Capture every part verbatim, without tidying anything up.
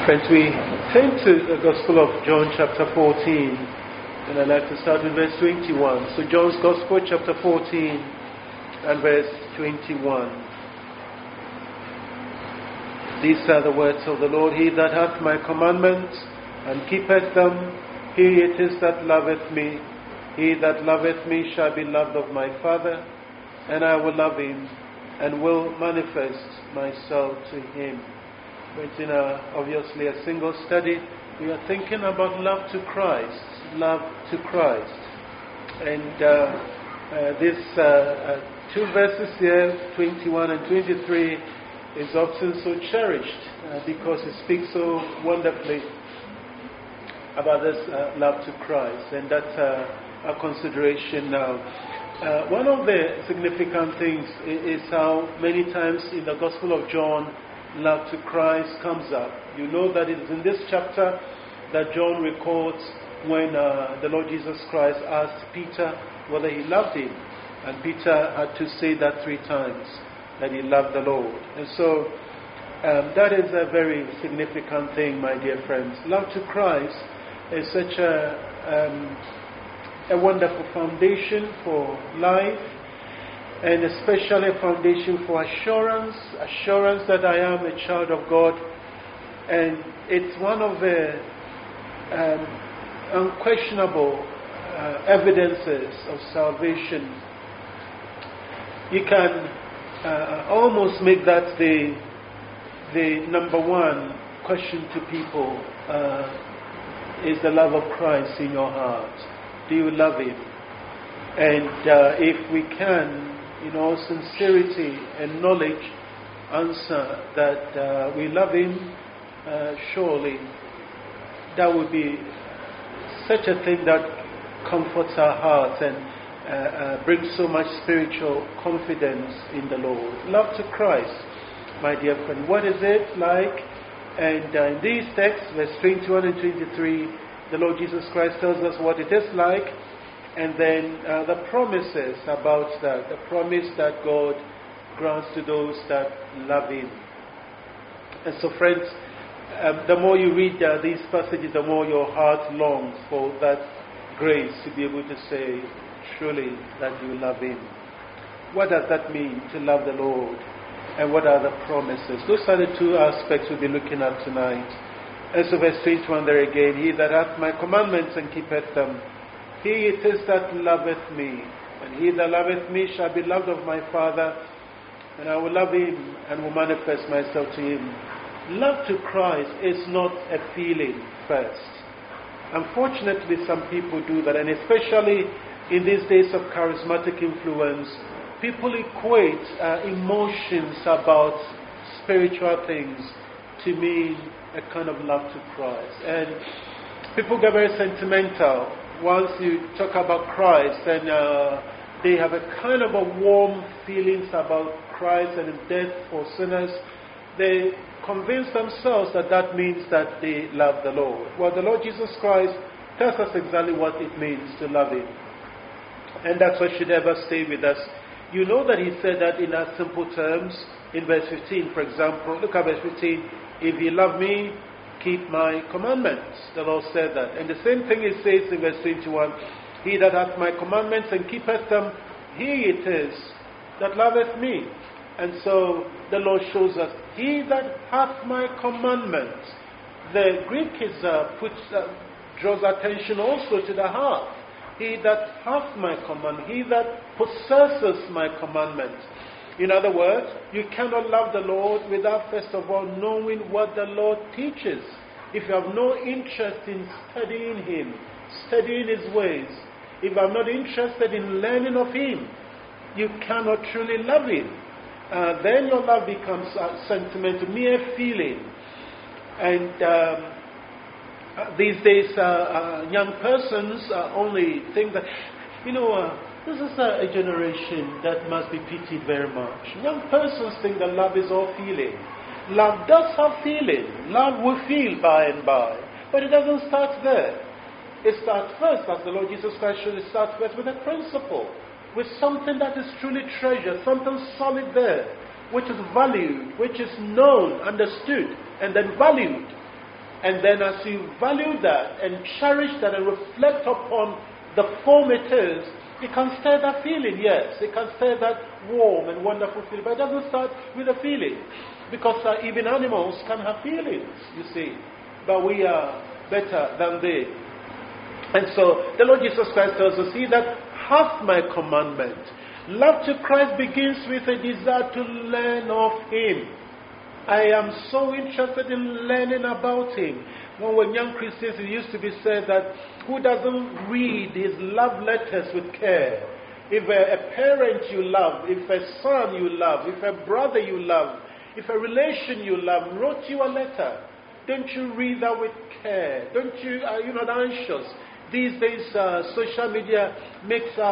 Friends, we came to the Gospel of John chapter fourteen, and I'd like to start with verse twenty-one. So John's Gospel chapter fourteen and verse twenty-one. These are the words of the Lord. He that hath my commandments and keepeth them, he it is that loveth me. He that loveth me shall be loved of my Father, and I will love him, and will manifest myself to him. It's in a, obviously a single study. We are thinking about love to Christ, love to Christ. And uh, uh, this uh, uh, two verses here, twenty-one and twenty-three, is often so cherished uh, because it speaks so wonderfully about this uh, love to Christ. And that's uh, a consideration now. Uh, one of the significant things is, is how many times in the Gospel of John, love to Christ comes up. You know that it is in this chapter that John records when uh, the Lord Jesus Christ asked Peter whether he loved him. And Peter had to say that three times, that he loved the Lord. And so um, that is a very significant thing, my dear friends. Love to Christ is such a, um, a wonderful foundation for life, and especially a foundation for assurance, assurance that I am a child of God. And it's one of the um, unquestionable uh, evidences of salvation. You can uh, almost make that the, the number one question to people, uh, is the love of Christ in your heart? Do you love him? And uh, if we can, in all sincerity and knowledge, answer that uh, we love him, uh, surely that would be such a thing that comforts our hearts and uh, uh, brings so much spiritual confidence in the Lord. Love to Christ, my dear friend. What is it like? And uh, in these texts, verse twenty-one and twenty-three, the Lord Jesus Christ tells us what it is like. And then uh, the promises about that, the promise that God grants to those that love him. And so friends, um, the more you read uh, these passages, the more your heart longs for that grace to be able to say, truly, that you love him. What does that mean, to love the Lord? And what are the promises? Those are the two aspects we'll be looking at tonight. And so verse twenty-one there again, he that hath my commandments and keepeth them, he it is that loveth me, and he that loveth me shall be loved of my Father, and I will love him and will manifest myself to him. Love to Christ is not a feeling first. Unfortunately, some people do that, and especially in these days of charismatic influence, people equate uh, emotions about spiritual things to mean a kind of love to Christ. And people get very sentimental. Once you talk about Christ, and uh, they have a kind of a warm feelings about Christ and his death for sinners, they convince themselves that that means that they love the Lord. Well, the Lord Jesus Christ tells us exactly what it means to love him. And that's what should ever stay with us. You know that he said that in as simple terms. In verse fifteen, for example, look at verse fifteen. If you love me, keep my commandments. The Lord said that. And the same thing it says in verse twenty-one. He that hath my commandments and keepeth them, he it is that loveth me. And so the Lord shows us, he that hath my commandments. The Greek is uh, puts, uh, draws attention also to the heart. He that hath my command, he that possesses my commandments. In other words, you cannot love the Lord without first of all knowing what the Lord teaches. If you have no interest in studying him, studying his ways, if I'm not interested in learning of him, you cannot truly love him. Uh, then your love becomes a sentimental, mere feeling. And um, uh, these days, uh, uh, young persons uh, only think that, you know, uh, this is a, a generation that must be pitied very much. Young persons think that love is all feeling. Love does have feeling. Love will feel by and by. But it doesn't start there. It starts first, as the Lord Jesus Christ showed, it starts first with a principle. With something that is truly treasured, something solid there, which is valued, which is known, understood, and then valued. And then as you value that and cherish that and reflect upon the form it is, it can stir that feeling, yes. It can stir that warm and wonderful feeling. But it doesn't start with a feeling. Because uh, even animals can have feelings, you see. But we are better than they. And so the Lord Jesus Christ tells us, he that hath my commandment. Love to Christ begins with a desire to learn of him. I am so interested in learning about him. When we were young Christians, it used to be said that who doesn't read his love letters with care? If a, a parent you love, if a son you love, if a brother you love, if a relation you love wrote you a letter, don't you read that with care? Don't you, are you not anxious? These days, uh, social media makes uh, uh,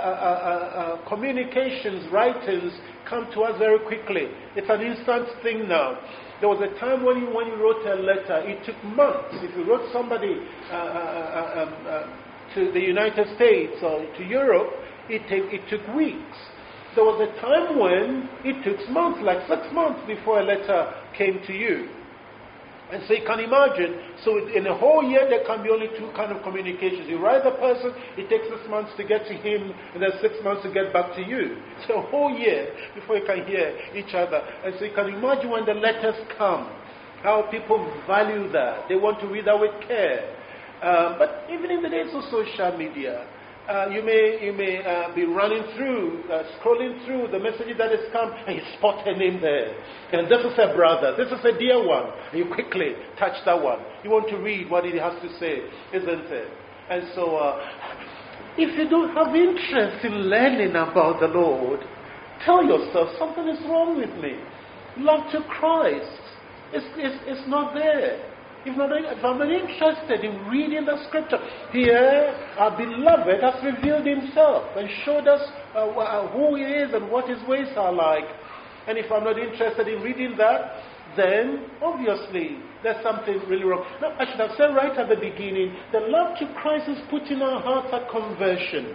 uh, uh, communications, writings come to us very quickly. It's an instant thing now. There was a time when you, when you wrote a letter, it took months. If you wrote somebody uh, uh, um, uh, to the United States or to Europe, it, take, it took weeks. There was a time when it took months, like six months before a letter came to you. And so you can imagine, so in a whole year there can be only two kind of communications. You write the person, it takes six months to get to him, and then six months to get back to you. So a whole year before you can hear each other. And so you can imagine when the letters come, how people value that. They want to read that with care. Uh, but even in the days of social media, Uh, you may you may uh, be running through, uh, scrolling through the messages that has come, and you spot a name there. And this is a brother, this is a dear one. And you quickly touch that one. You want to read what he has to say, isn't it? And so, uh, if you don't have interest in learning about the Lord, tell yourself something is wrong with me. Love to Christ, it's, it's, it's not there. If, not, if I'm not interested in reading the scripture, here our beloved has revealed himself and showed us uh, who he is and what his ways are like. And if I'm not interested in reading that, then obviously there's something really wrong. Now, I should have said right at the beginning, the love to Christ is put in our hearts at conversion.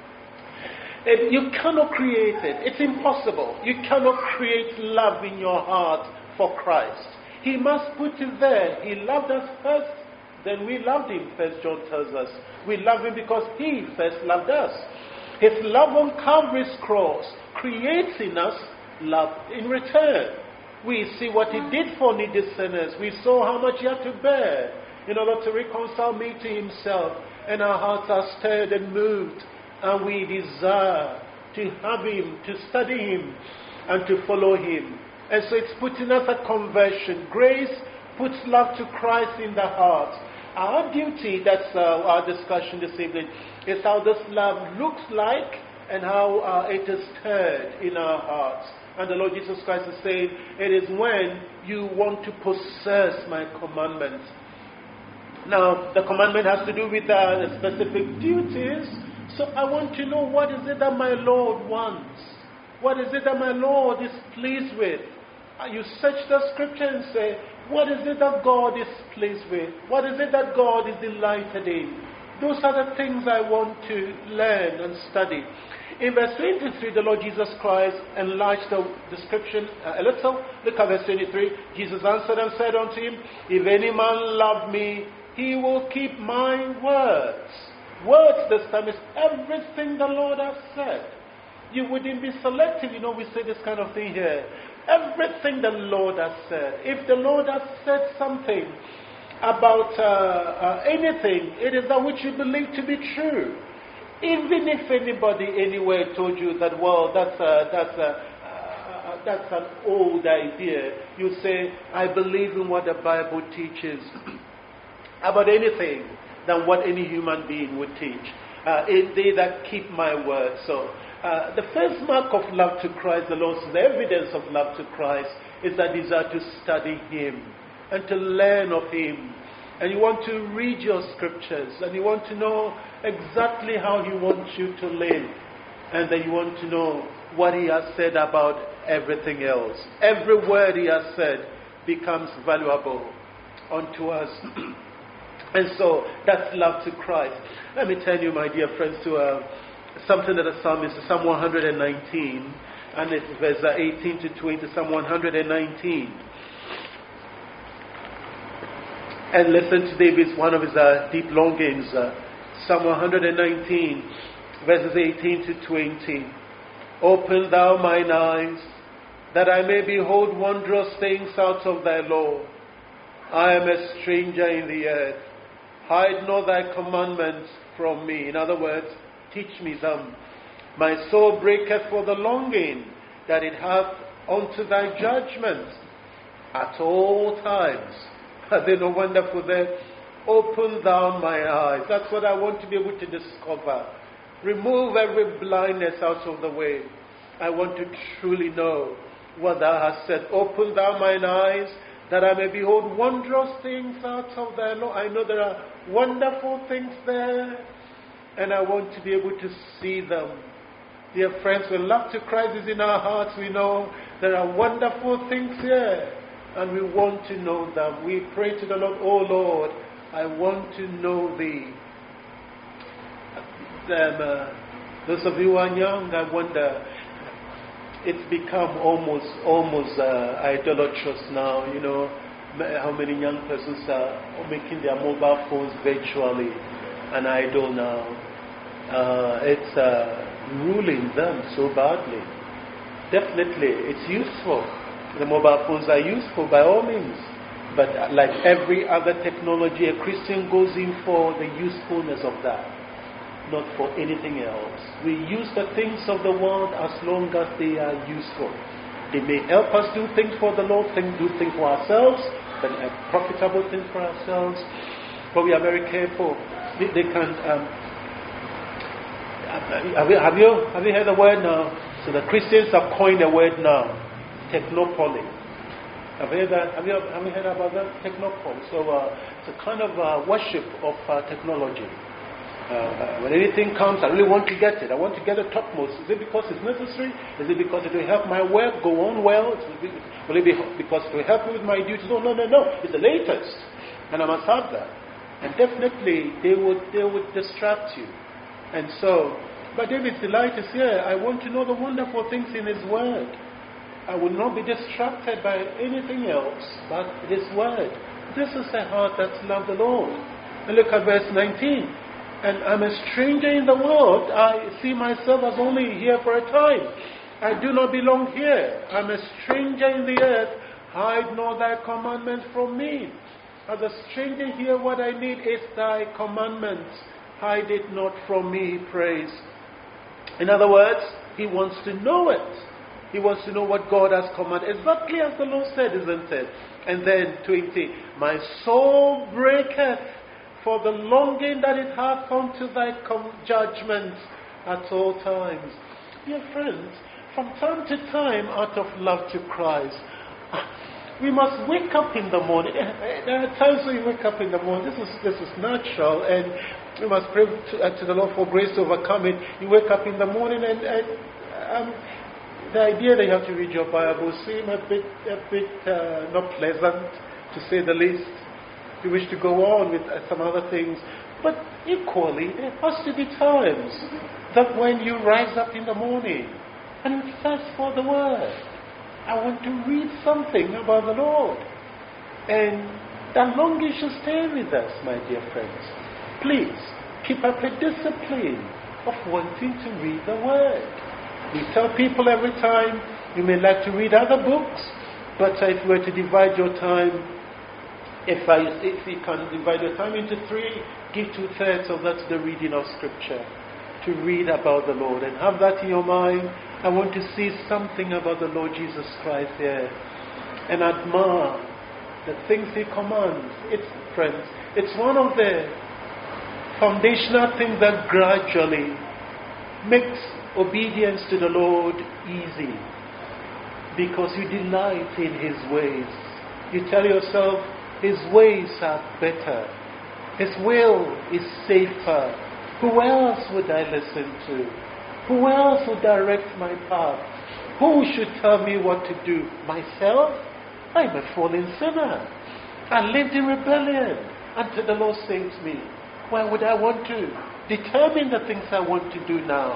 And you cannot create it. It's impossible. You cannot create love in your heart for Christ. He must put it there. He loved us first, then we loved him, First John tells us. We love him because he first loved us. His love on Calvary's cross creates in us love in return. We see what he did for needy sinners. We saw how much he had to bear in order to reconcile me to himself. And our hearts are stirred and moved. And we desire to have him, to study him, and to follow him. And so it's putting us at conversion. Grace puts love to Christ in the heart. Our duty, that's uh, our discussion this evening, is how this love looks like and how uh, it is stirred in our hearts. And the Lord Jesus Christ is saying, it is when you want to possess my commandments. Now, the commandment has to do with uh, the specific duties. So I want to know, what is it that my Lord wants? What is it that my Lord is pleased with? You search the scripture and say, what is it that God is pleased with? What is it that God is delighted in? Those are the things I want to learn and study. In verse twenty-three, the Lord Jesus Christ enlarged the description a little. Look at verse twenty-three. Jesus answered and said unto him, if any man love me, he will keep my words. Words this time is everything the Lord has said. You wouldn't be selective. You know, we say this kind of thing here. Everything the Lord has said. If the Lord has said something about uh, uh, anything, it is that which you believe to be true. Even if anybody anywhere told you that, well, that's a, that's a, uh, that's an old idea, you say, I believe in what the Bible teaches about anything than what any human being would teach. Uh, it, they that keep my word. So. Uh, the first mark of love to Christ, the Lord says, the evidence of love to Christ is that desire to study him and to learn of him. And you want to read your scriptures and you want to know exactly how he wants you to live. And then you want to know what he has said about everything else. Every word he has said becomes valuable unto us. And so that's love to Christ. Let me tell you, my dear friends, to uh, something that the psalmist, Psalm one hundred nineteen, and it's verse eighteen to twenty, Psalm one hundred nineteen. And listen to David's, one of his uh, deep longings, uh, Psalm one nineteen, verses eighteen to twenty. Open thou mine eyes, that I may behold wondrous things out of thy law. I am a stranger in the earth. Hide not thy commandments from me. In other words, teach me them. My soul breaketh for the longing that it hath unto thy judgments. At all times, are they no wonderful there? Open thou my eyes. That's what I want to be able to discover. Remove every blindness out of the way. I want to truly know what thou hast said. Open thou mine eyes, that I may behold wondrous things out of thy law. I know there are wonderful things there, and I want to be able to see them. Dear friends, when love to Christ is in our hearts, we know there are wonderful things here, and we want to know them. We pray to the Lord, oh Lord, I want to know thee. Um, uh, those of you who are young, I wonder, it's become almost almost uh, idolatrous now, you know, how many young persons are making their mobile phones virtually an idol now. Uh, it's uh, ruling them so badly. Definitely, it's useful. The mobile phones are useful by all means. But like every other technology, a Christian goes in for the usefulness of that, not for anything else. We use the things of the world as long as they are useful. They may help us do things for the Lord, think, do things for ourselves, but a profitable thing for ourselves. But we are very careful. They, they can. Um, have, you, have you have you heard the word now? So the Christians have coined a word now, technopoly. Have you heard that? Have you, have you heard about that? Technopoly. So uh, it's a kind of uh, worship of uh, technology. Uh, when anything comes, I really want to get it. I want to get it topmost. Is it because it's necessary? Is it because it will help my work go on well? Will it be because it will help me with my duties? No, no, no, no. It's the latest, and I must have that. And definitely, they would they would distract you. And so, but David's delight is here. I want to know the wonderful things in His Word. I will not be distracted by anything else but His Word. This is a heart that's loved the Lord. And look at verse nineteen. And I'm a stranger in the world. I see myself as only here for a time. I do not belong here. I'm a stranger in the earth. Hide not thy commandments from me. As a stranger here, what I need is thy commandments. Hide it not from me, he prays. In other words, he wants to know it. He wants to know what God has commanded. Exactly as the Lord said, isn't it? And then twenty. My soul breaketh for the longing that it hath unto thy com- judgments at all times. Dear friends, from time to time, out of love to Christ, we must wake up in the morning. There are times when you wake up in the morning. This is this is natural, and we must pray to, uh, to the Lord for grace to overcome it. You wake up in the morning, and, and um, the idea that you have to read your Bible seems a bit a bit uh, not pleasant, to say the least. You wish to go on with some other things. But equally, there has to be times that when you rise up in the morning and you thirst for the Word, I want to read something about the Lord. And that longing should stay with us, my dear friends. Please, keep up a discipline of wanting to read the Word. We tell people every time, you may like to read other books, but if you were to divide your time, If, I, if you can divide your time into three, give two-thirds of that to the reading of Scripture, to read about the Lord, and have that in your mind. I want to see something about the Lord Jesus Christ here, and admire the things He commands. It's, friends, it's one of the foundational things that gradually makes obedience to the Lord easy, because you delight in His ways. You tell yourself, His ways are better. His will is safer. Who else would I listen to? Who else would direct my path? Who should tell me what to do? Myself? I'm a fallen sinner. I lived in rebellion until the Lord saved me. Why would I want to determine the things I want to do now?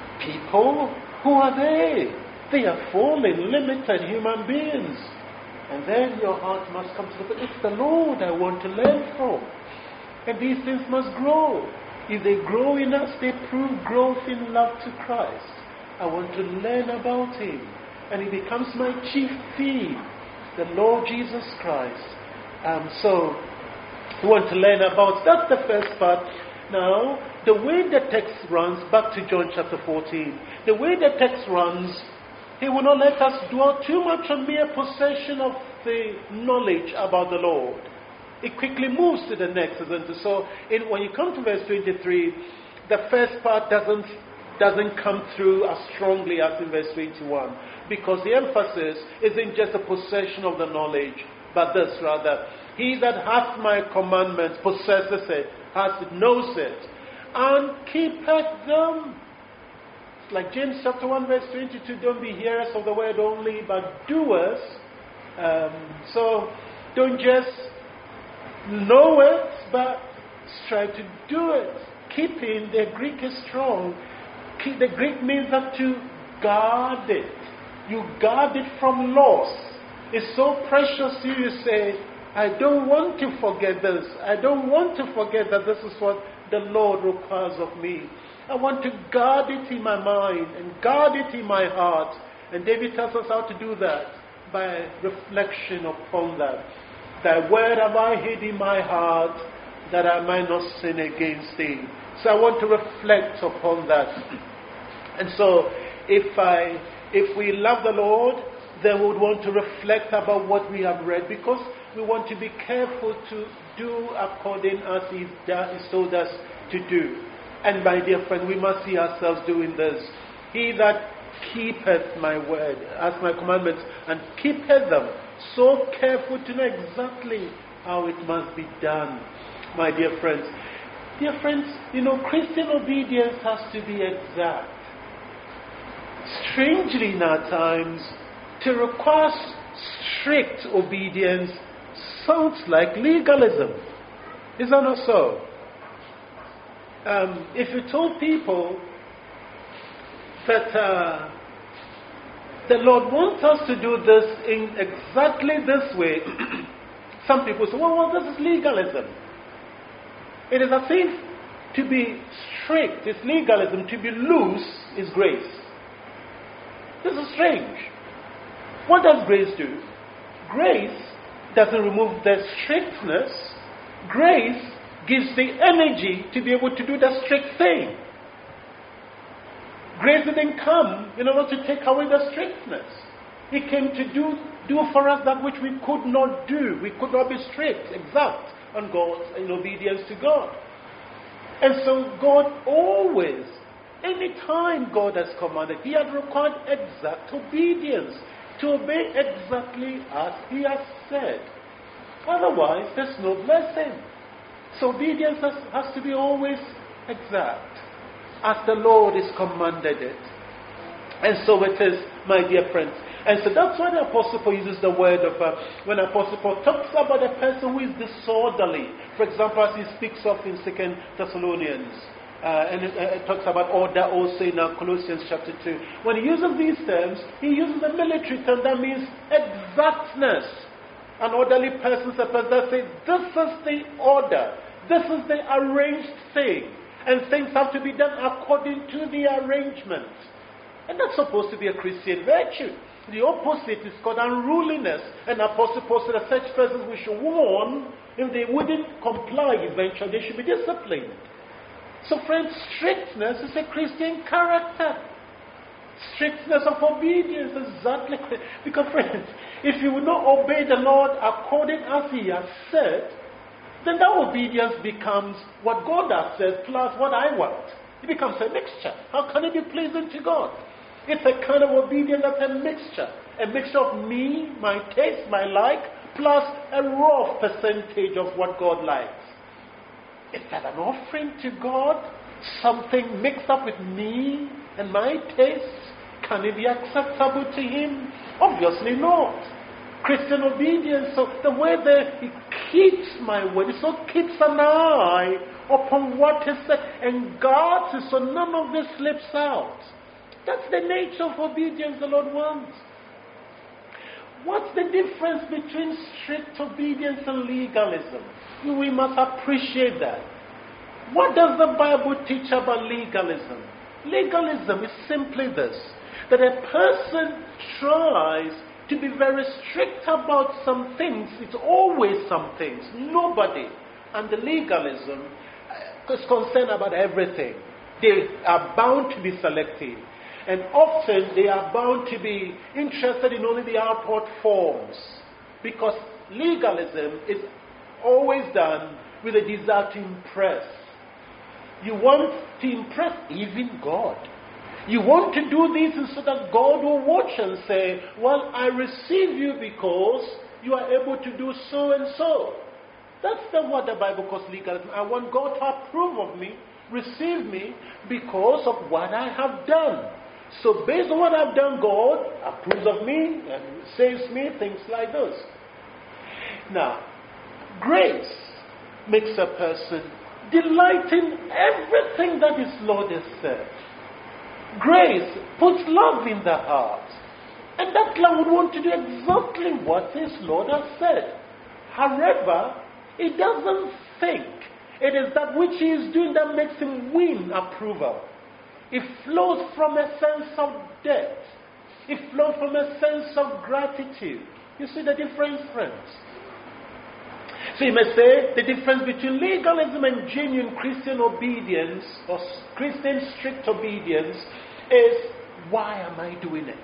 People? Who are they? They are fallen, limited human beings. And then your heart must come to the, but it's the Lord I want to learn from. And these things must grow. If they grow in us, they prove growth in love to Christ. I want to learn about Him. And He becomes my chief theme, the Lord Jesus Christ. Um, so, we want to learn about, that's the first part. Now, the way the text runs, back to John chapter fourteen, the way the text runs, He will not let us dwell too much on mere possession of the knowledge about the Lord. It quickly moves to the next, isn't it? So in, when you come to verse twenty-three, the first part doesn't, doesn't come through as strongly as in verse twenty-one. Because the emphasis isn't just the possession of the knowledge, but this rather. He that hath my commandments possesses it, has it, knows it, and keepeth them. Like James chapter one verse twenty-two, don't be hearers of the word only, but doers. Um, so don't just know it, but strive to do it. Keeping, the Greek is strong. Keep, the Greek means that to guard it. You guard it from loss. It's so precious to you, you say, I don't want to forget this. I don't want to forget that this is what the Lord requires of me. I want to guard it in my mind and guard it in my heart. And David tells us how to do that by reflection upon that. Thy word have I hid in my heart that I might not sin against thee. So I want to reflect upon that. And so if I, if we love the Lord, then we would want to reflect about what we have read, because we want to be careful to do according as He told us to do. And my dear friend, we must see ourselves doing this. He that keepeth my word, as my commandments, and keepeth them, so careful to know exactly how it must be done. My dear friends, dear friends, you know, Christian obedience has to be exact. Strangely, in our times, to require strict obedience sounds like legalism. Is that not so? Um, if you told people that uh, the Lord wants us to do this in exactly this way, some people say, well, well, this is legalism. It is a thing to be strict, it's legalism. To be loose is grace. This is strange. What does grace do? Grace doesn't remove the strictness. Grace gives the energy to be able to do the strict thing. Grace didn't come in order to take away the strictness. It came to do, do for us that which we could not do. We could not be strict, exact on God, in obedience to God. And so God always, any time God has commanded, He has required exact obedience, to obey exactly as He has said. Otherwise, there's no blessing. So obedience has, has to be always exact, as the Lord has commanded it. And so it is, my dear friends. And so that's why the Apostle Paul uses the word of, uh, when Apostle Paul talks about a person who is disorderly. For example, as he speaks of in Second Thessalonians. Uh, and it, uh, it talks about order also in uh, Colossians chapter two. When he uses these terms, he uses a military term that means exactness. An orderly person is a person that says, this is the order. This is the arranged thing. And things have to be done according to the arrangement. And that's supposed to be a Christian virtue. The opposite is called unruliness. And Apostle Paul said that such persons we should warn, if they wouldn't comply eventually, they should be disciplined. So friends, strictness is a Christian character. Strictness of obedience is exactly. Because friends, if you will not obey the Lord according as He has said, then that obedience becomes what God has said plus what I want. It becomes a mixture. How can it be pleasing to God? It's a kind of obedience that's a mixture. A mixture of me, my taste, my like, plus a raw percentage of what God likes. Is that an offering to God? Something mixed up with me and my tastes? Can it be acceptable to Him? Obviously not. Christian obedience, so the way that He keeps my word, He so keeps an eye upon what He said and guards it so none of this slips out. That's the nature of obedience the Lord wants. what's the difference between strict obedience and legalism? We must appreciate that. What does the Bible teach about legalism? Legalism is simply this, that a person tries to be very strict about some things. It's always some things. Nobody under legalism is concerned about everything. They are bound to be selective. And often they are bound to be interested in only the outward forms. Because legalism is always done with a desire to impress. You want to impress even God. You want to do this so that God will watch and say, well, I receive you because you are able to do so and so. That's the, what the Bible calls legalism. I want God to approve of me, receive me, because of what I have done. So based on what I've done, God approves of me and saves me, things like those. Now, grace makes a person delight in everything that his Lord has said. Grace puts love in the heart. And that love would want to do exactly what his Lord has said. However, it doesn't think it is that which he is doing that makes him win approval. It flows from a sense of debt. It flows from a sense of gratitude. You see the difference, friends? So you may say the difference between legalism and genuine Christian obedience or Christian strict obedience is, why am I doing it?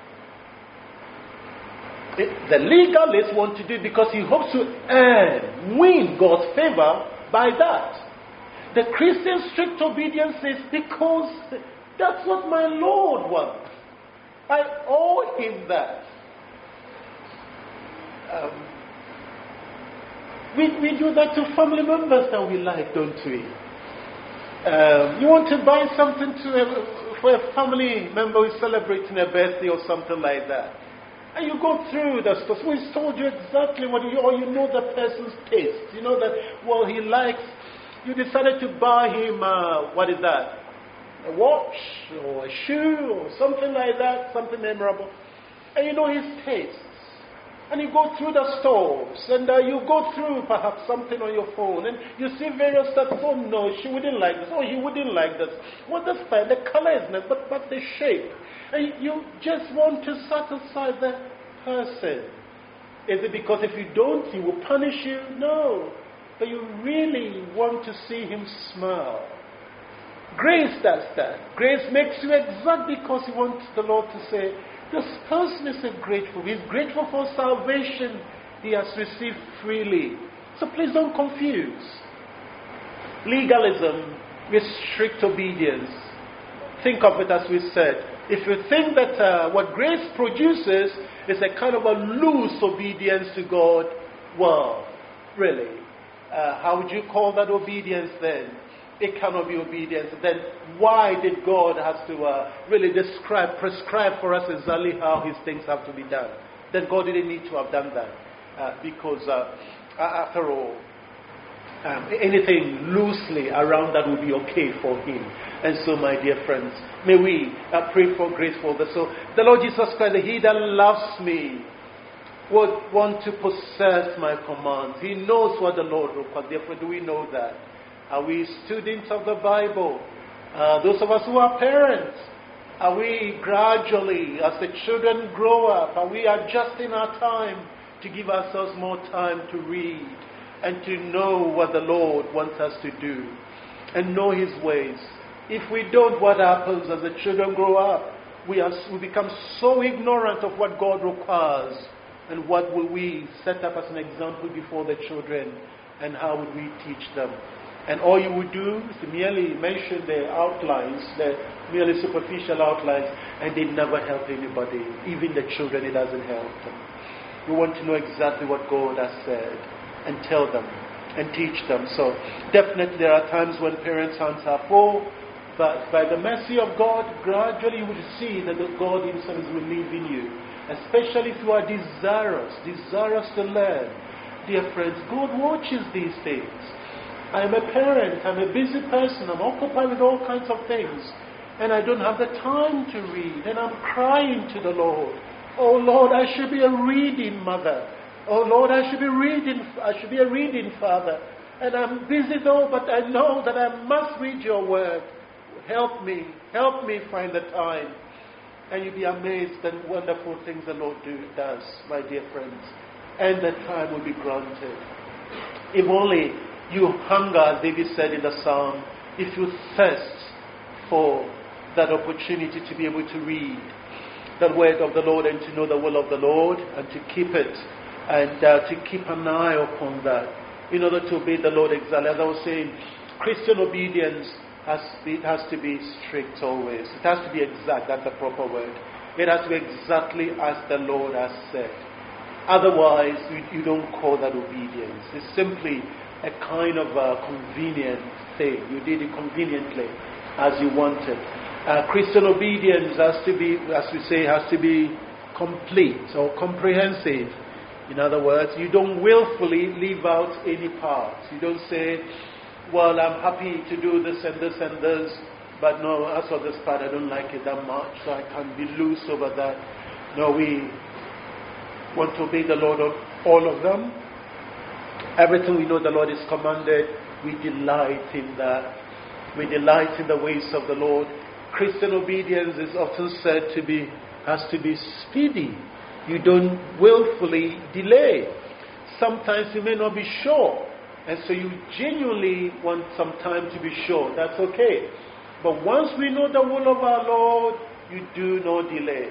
it the legalist wants to do it because he hopes to earn, win God's favor by that. The Christian strict obedience is because that's what my Lord wants. I owe him that. Um, We, we do that to family members that we like, don't we? Um, you want to buy something to a, for a family member who's celebrating a birthday or something like that. And you go through the stuff. We told you exactly what you, or you know the person's taste. You know that, well, he likes, you decided to buy him, uh, what is that? A watch or a shoe or something like that, something memorable. And you know his taste. And you go through the stores, and uh, you go through perhaps something on your phone, and you see various stuff. Oh no, she wouldn't like this. Oh, he wouldn't like this. Well, that's fine. The color is nice, but, but the shape. And you just want to satisfy the person. Is it because if you don't, he will punish you? No. But you really want to see him smile. Grace does that. Grace makes you exact because you want the Lord to say, this person is grateful. He's grateful for salvation he has received freely. So please don't confuse legalism with strict obedience. Think of it as we said. If you think that uh, what grace produces is a kind of a loose obedience to God, well, really, uh, how would you call that obedience then? It cannot be obedience. Then why did God have to uh, really describe, prescribe for us exactly how his things have to be done? Then God didn't need to have done that. Uh, because uh, after all, um, anything loosely around that would be okay for him. And so, my dear friends, may we uh, pray for grace for this. So the Lord Jesus Christ, he that loves me would want to possess my commands. He knows what the Lord requires. Therefore, do we know that? Are we students of the Bible? Uh, those of us who are parents, are we gradually, as the children grow up, are we adjusting our time to give ourselves more time to read and to know what the Lord wants us to do and know his ways? If we don't, what happens as the children grow up? We, are, we become so ignorant of what God requires, and what will we set up as an example before the children, and how would we teach them? And all you would do is to merely mention the outlines, the merely superficial outlines, and they never help anybody. Even the children, it doesn't help them. We want to know exactly what God has said and tell them and teach them. So definitely there are times when parents' hands are full, but by the mercy of God, gradually you will see that God himself is relieving you. Especially if you are desirous, desirous to learn. Dear friends, God watches these things. I am a parent, I'm a busy person, I'm occupied with all kinds of things, and I don't have the time to read, and I'm crying to the Lord. Oh Lord, I should be a reading mother. Oh Lord, I should be reading, I should be a reading father. And I'm busy though, but I know that I must read your word. Help me, help me find the time. And you'll be amazed at wonderful things the Lord do, does, my dear friends. And the time will be granted. If only you hunger, as David said in the psalm, if you thirst for that opportunity to be able to read the word of the Lord and to know the will of the Lord and to keep it and uh, to keep an eye upon that in order to obey the Lord exactly. As I was saying, Christian obedience has, it has to be strict always. It has to be exact. That's the proper word. It has to be exactly as the Lord has said. Otherwise, you, you don't call that obedience. It's simply a kind of a convenient thing. You did it conveniently as you wanted. Uh, Christian obedience has to be, as we say, has to be complete or comprehensive. In other words, you don't willfully leave out any part. You don't say, well, I'm happy to do this and this and this, but no, as for this part, I don't like it that much, so I can be loose over that. No, we want to obey the Lord on all of them. Everything we know the Lord is commanded, we delight in that. We delight in the ways of the Lord. Christian obedience is often said to be, has to be speedy. You don't willfully delay. Sometimes you may not be sure, and so you genuinely want some time to be sure. That's okay. But once we know the will of our Lord, you do not delay.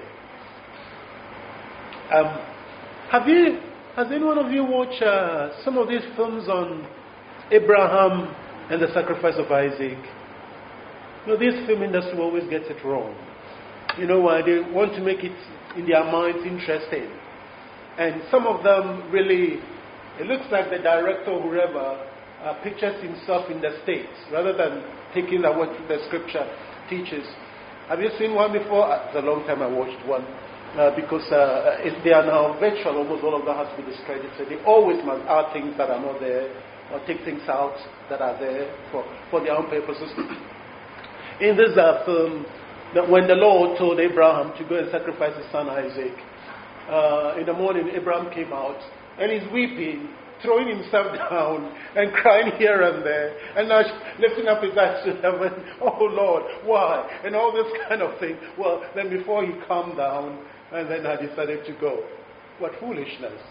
Um, have you, has any one of you watched uh, some of these films on Abraham and the sacrifice of Isaac? You know, this film industry always gets it wrong. You know why? They want to make it in their minds interesting. And some of them really, it looks like the director or whoever uh, pictures himself in the States rather than taking what the scripture teaches. Have you seen one before? It's a long time I watched one. Uh, because uh, if they are now virtual, almost all of them has to be discredited. They always must add things that are not there or take things out that are there for, for their own purposes. In this uh, film, that when the Lord told Abraham to go and sacrifice his son Isaac, uh, in the morning Abraham came out and he's weeping, throwing himself down and crying here and there, and now lifting up his eyes to heaven. Oh Lord, why? And all this kind of thing. Well, then before he calmed down, and then I decided to go. What foolishness.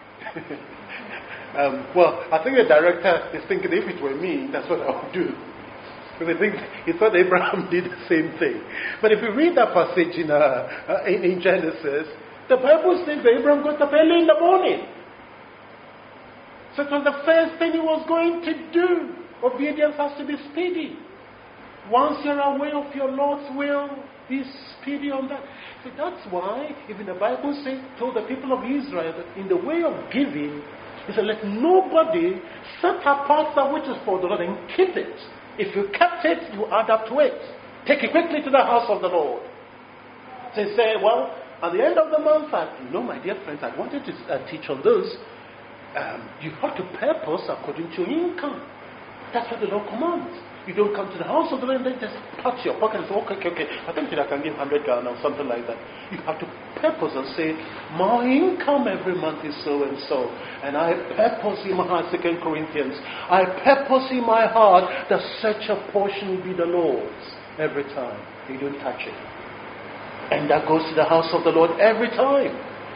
um, well, I think the director is thinking if it were me, that's what I would do. Because I think he thought Abraham did the same thing. But if you read that passage in, uh, uh, in, in Genesis, the Bible says that Abraham got up early in the morning. So it was the first thing he was going to do. Obedience has to be speedy. Once you're aware of your Lord's will, be speedy on that. So that's why even the Bible says, told the people of Israel that in the way of giving, he said, let nobody set apart that which is for the Lord and keep it. If you kept it, you add up to it. Take it quickly to the house of the Lord. So he said, well, at the end of the month, I, you know, my dear friends, I wanted to uh, teach on this. Um, you have to purpose according to your income. That's what the Lord commands. You don't come to the house of the Lord and then just pat your pocket and say, okay, okay, okay, I think I can give one hundred Ghana or something like that. You have to purpose and say, my income every month is so and so. And I purpose in my heart, Second Corinthians, I purpose in my heart that such a portion will be the Lord's every time. You don't touch it. And that goes to the house of the Lord every time.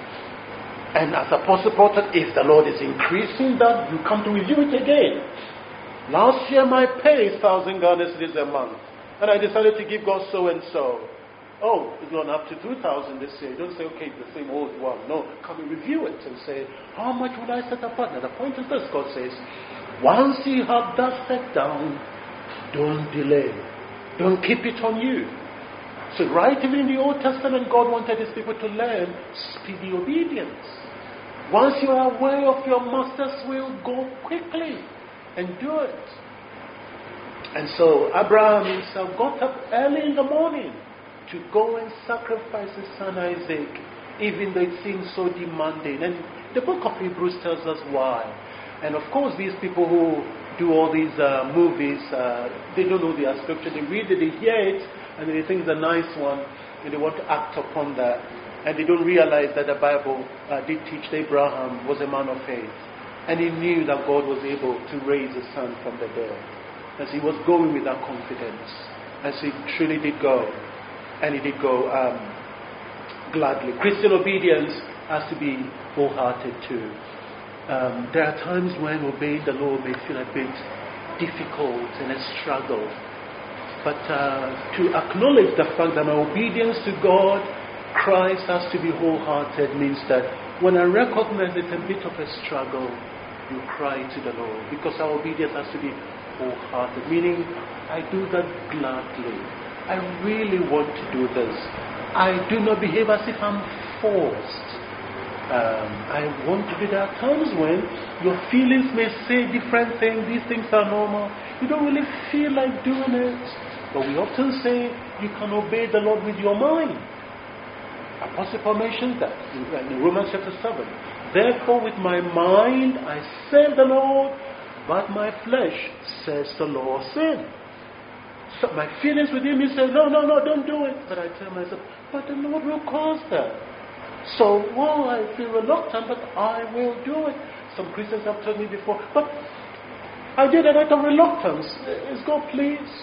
And as Apostle Paul said, if the Lord is increasing that, you come to review it again. Last year my pay is one thousand Ghana cedis a month. And I decided to give God so and so. Oh, it's gone up to two thousand this year. You don't say, okay, the same old one. No, come and review it and say, how much would I set apart? Now the point is this, God says, once you have that set down, don't delay. Don't keep it on you. So right even in the Old Testament, God wanted his people to learn speedy obedience. Once you are aware of your master's will, go quickly and do it. And so Abraham himself got up early in the morning to go and sacrifice his son Isaac, even though it seemed so demanding. And the book of Hebrews tells us why. And of course, these people who do all these uh, movies, uh, they don't know their scripture. They read it, they hear it, and they think it's a nice one, and they want to act upon that. And they don't realize that the Bible uh, did teach that Abraham was a man of faith. And he knew that God was able to raise his son from the dead. As he was going with that confidence. As he truly did go. And he did go um, gladly. Christian obedience has to be wholehearted too. Um, there are times when obeying the Lord may feel a bit difficult and a struggle. But uh, to acknowledge the fact that my obedience to God, Christ, has to be wholehearted means that when I recognize it's a bit of a struggle, you cry to the Lord. Because our obedience has to be wholehearted. Meaning, I do that gladly. I really want to do this. I do not behave as if I'm forced. Um, I want to do that. There are times when your feelings may say different things. These things are normal. You don't really feel like doing it. But we often say you can obey the Lord with your mind. Apostle Paul mentions that in Romans chapter seven. Therefore with my mind I serve the Lord, but my flesh says the law of sin. So my feelings within me say, no, no, no, don't do it. But I tell myself, but the Lord will cause that. So, well, I feel reluctant, but I will do it. Some Christians have told me before, but I did it out of reluctance. Is God pleased?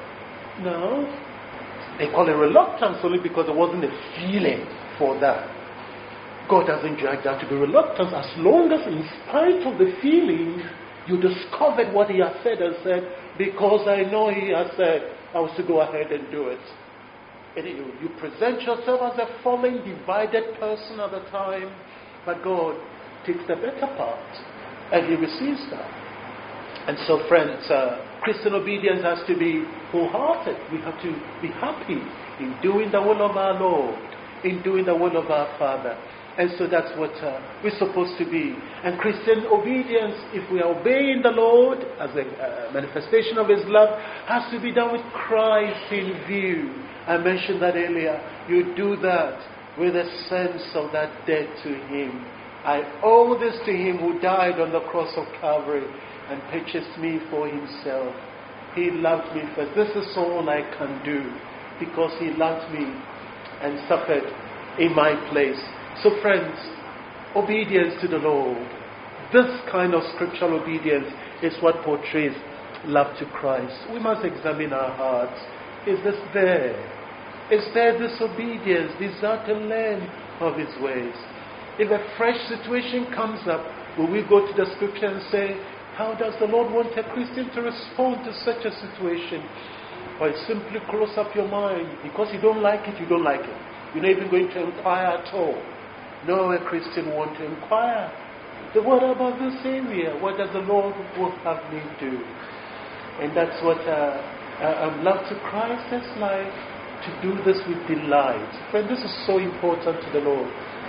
No. They call it reluctance only because there wasn't a feeling for that. God doesn't judge that to be reluctance as long as in spite of the feeling, you discovered what he has said and said, because I know he has said, I was to go ahead and do it. And you, you present yourself as a fallen, divided person at the time, but God takes the better part, and he receives that. And so, friends, uh, Christian obedience has to be wholehearted. We have to be happy in doing the will of our Lord, in doing the will of our Father. And so that's what uh, we're supposed to be. And Christian obedience, if we are obeying the Lord as a uh, manifestation of his love, has to be done with Christ in view. I mentioned that earlier. You do that with a sense of that debt to him. I owe this to him who died on the cross of Calvary and purchased me for himself. He loved me first. This is all I can do because he loved me and suffered in my place. So friends, obedience to the Lord, this kind of scriptural obedience is what portrays love to Christ. We must examine our hearts. Is this there? Is there this obedience, desire to learn of his ways? If a fresh situation comes up, will we go to the scripture and say, how does the Lord want a Christian to respond to such a situation? Or simply close up your mind. Because you don't like it, you don't like it. You're not even going to inquire at all. No, a Christian wants to inquire. So what about this area? What does the Lord will have me do? And that's what uh, uh, love to Christ is like, to do this with delight. Friend, this is so important to the Lord.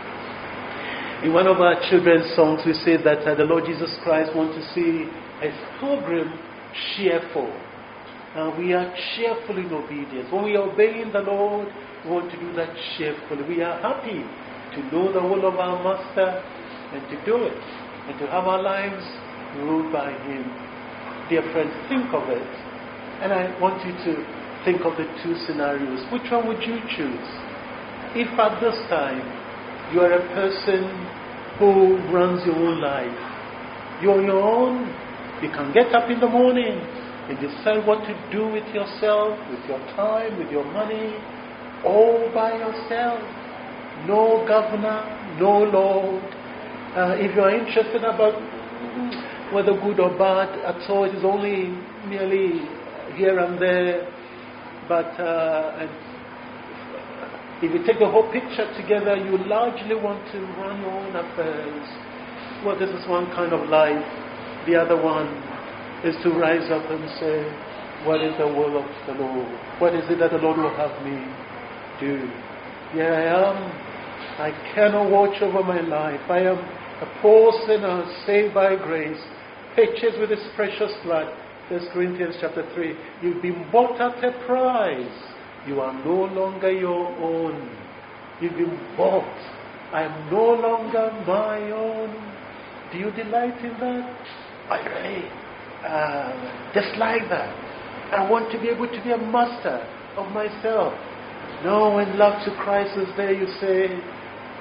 In one of our children's songs, we say that uh, the Lord Jesus Christ wants to see his pilgrim cheerful. Uh, we are cheerful in obedience. When we are obeying the Lord, we want to do that cheerfully. We are happy to know the will of our Master and to do it. And to have our lives ruled by him. Dear friends, think of it. And I want you to think of the two scenarios. Which one would you choose? If at this time you are a person who runs your own life, you're your own, you can get up in the morning and decide what to do with yourself, with your time, with your money, all by yourself. No governor, no Lord. Uh, if you are interested about whether good or bad at all, it is only merely here and there. But uh, and if you take the whole picture together, you largely want to run your own affairs. Well, this is one kind of life. The other one is to rise up and say, what is the will of the Lord? What is it that the Lord will have me do? Here I am. I cannot watch over my life. I am a poor sinner saved by grace, purchased with his precious blood. First Corinthians chapter three. You've been bought at a price. You are no longer your own. You've been bought. I am no longer my own. Do you delight in that? I really uh, dislike that. I want to be able to be a master of myself. No, when love to Christ is there, you say,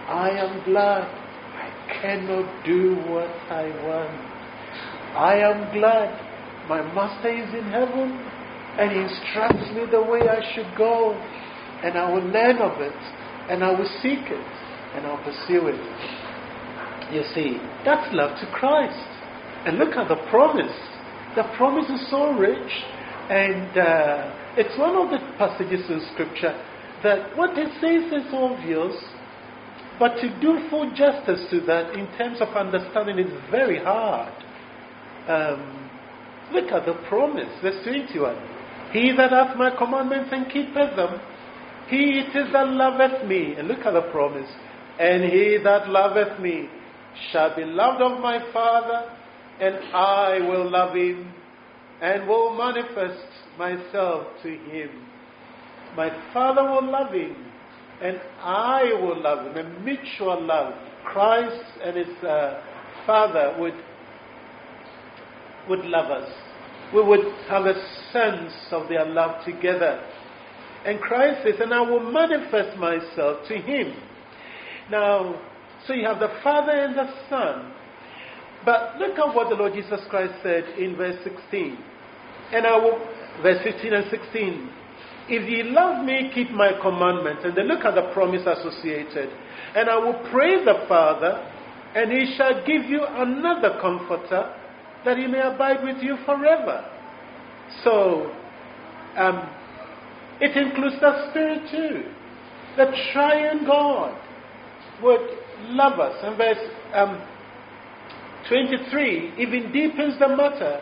I am glad I cannot do what I want. I am glad my master is in heaven and he instructs me the way I should go. And I will learn of it. And I will seek it. And I'll pursue it. You see, that's love to Christ. And look at the promise. The promise is so rich. And uh, it's one of the passages in Scripture that what it says is obvious, but to do full justice to that in terms of understanding is very hard. Um, look at the promise, verse twenty-one. He that hath my commandments and keepeth them, he it is that loveth me. And look at the promise. And he that loveth me shall be loved of my Father, and I will love him, and will manifest myself to him. My Father will love him, and I will love him. A mutual love. Christ and his uh, Father would, would love us. We would have a sense of their love together. And Christ says, and I will manifest myself to him. Now, so you have the Father and the Son. But look at what the Lord Jesus Christ said in verse sixteen. And I will, verse fifteen and sixteen. If ye love me, keep my commandments. And then look at the promise associated. And I will pray the Father, and he shall give you another comforter, that he may abide with you forever. So, um, it includes the Spirit too. The triune God would love us. And verse um, twenty-three even deepens the matter.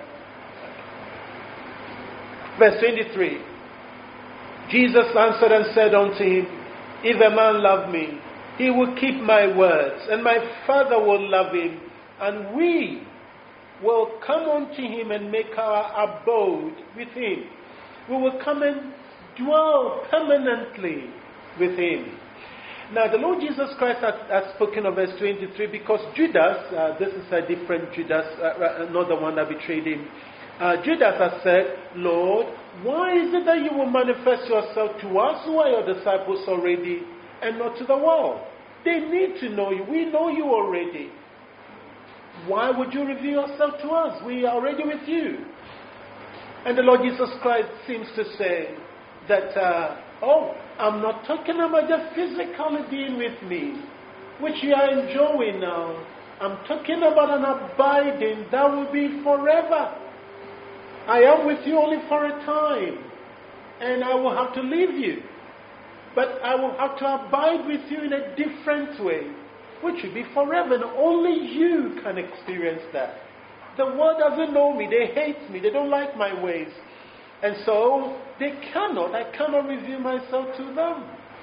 Verse twenty-three. Jesus answered and said unto him, if a man love me, he will keep my words, and my Father will love him, and we will come unto him and make our abode with him. We will come and dwell permanently with him. Now, the Lord Jesus Christ has, has spoken of verse twenty-three because Judas, uh, this is a different Judas, uh, not the one that betrayed him. Uh, Judas has said, Lord, why is it that you will manifest yourself to us who are your disciples already and not to the world? They need to know you. We know you already. Why would you reveal yourself to us? We are already with you. And the Lord Jesus Christ seems to say that, uh, oh, I'm not talking about just physically being with me, which you are enjoying now. I'm talking about an abiding that will be forever. I am with you only for a time, and I will have to leave you. But I will have to abide with you in a different way, which will be forever, and only you can experience that. The world doesn't know me, they hate me, they don't like my ways. And so, they cannot, I cannot reveal myself to them.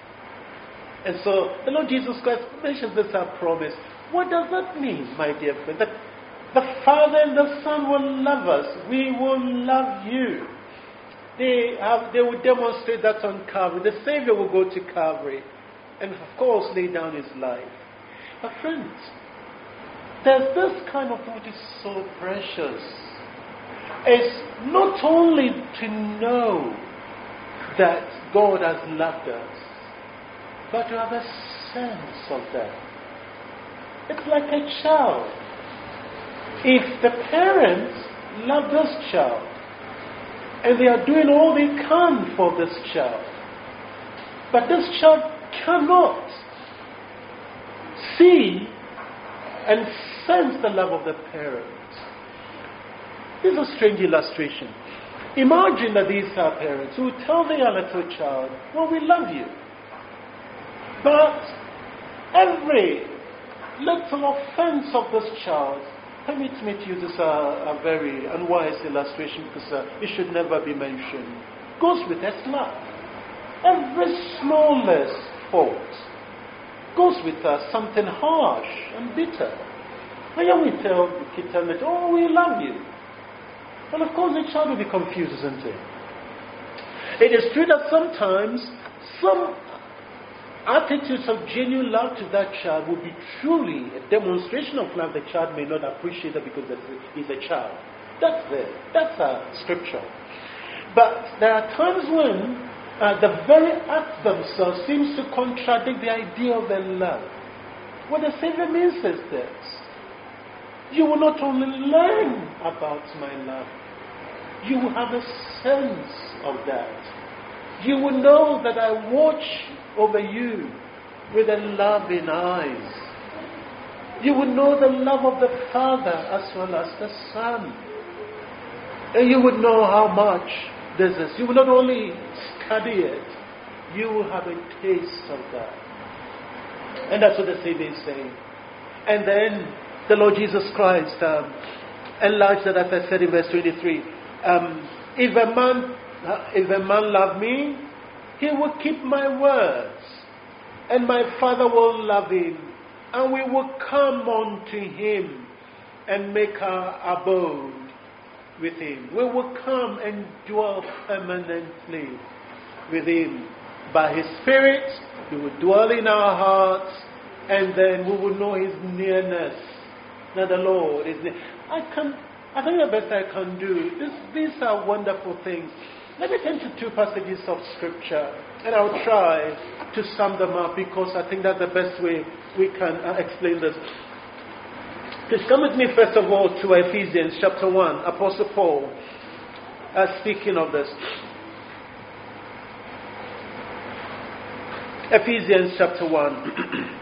And so, the Lord Jesus Christ mentions this as a promise. What does that mean, my dear friend? That the Father and the Son will love us. We will love you. They have, they will demonstrate that on Calvary. The Savior will go to Calvary and, of course, lay down his life. But friends, there's this kind of thing which is so precious. It's not only to know that God has loved us, but to have a sense of that. It's like a child. If the parents love this child, and they are doing all they can for this child, but this child cannot see and sense the love of the parents. This is a strange illustration. Imagine that these are parents who tell their little child, well, we love you. But every little offense of this child, permit me to use this uh, a very unwise illustration because uh, it should never be mentioned, goes with a slap. Every smallest fault goes with uh, something harsh and bitter. And then we tell the kid, tell me, oh, we love you. Well, of course, the child will be confused, isn't it? It is true that sometimes some attitudes of genuine love to that child will be truly a demonstration of love. The child may not appreciate that because he's a child. That's there. That's uh, scripture. But there are times when uh, the very act themselves seems to contradict the idea of their love. What the Savior means is this. You will not only learn about my love, you will have a sense of that. You will know that I watch over you with a loving eyes. You will know the love of the Father as well as the Son. And you would know how much this is. You will not only study it, you will have a taste of that. And that's what the Savior is saying. And then the Lord Jesus Christ um, enlarged that, as I said in verse twenty-three. Um, if a man, uh, if a man love me, he will keep my words, and my Father will love him, and we will come unto him and make our abode with him. We will come and dwell permanently with him. By his Spirit, he will dwell in our hearts, and then we will know his nearness. Now the Lord is near. I can, I think the best I can do, this, these are wonderful things. Let me turn to two passages of Scripture, and I'll try to sum them up, because I think that's the best way we can uh, explain this. Please come with me first of all to Ephesians chapter one. Apostle Paul uh, speaking of this. Ephesians chapter one.